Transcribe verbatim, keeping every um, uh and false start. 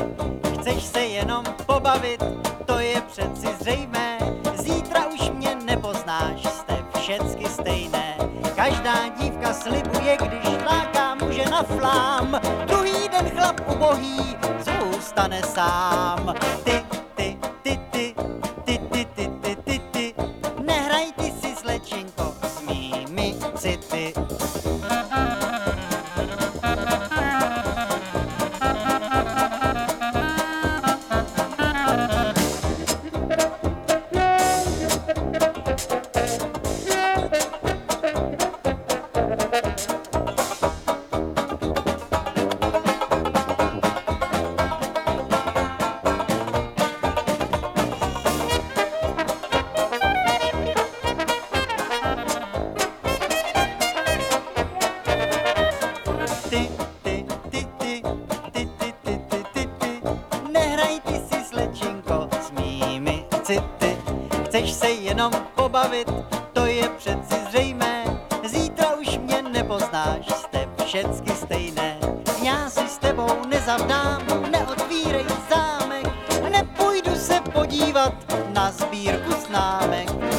Chceš se jenom pobavit, to je přeci zřejmé. Zítra už mě nepoznáš, jste všecky stejné. Každá dívka slibuje, když láká muže na flám. Druhý den chlap ubohý zůstane sám. Ty, ty, ty, ty, ty, ty, ty, ty, ty, ty. Nehraj ty si, slečinko, s mými city. Ty, ty, ty, ty, ty, ty, ty, ty, ty, ty. Nehraj ty si, slečinko, s mými city. Chceš se jenom pobavit, to je přeci zřejmé. Zítra už mě nepoznáš, jste všecky stejné. Já si s tebou nezavdám, neotvírej zámek. Nepůjdu se podívat na sbírku známek.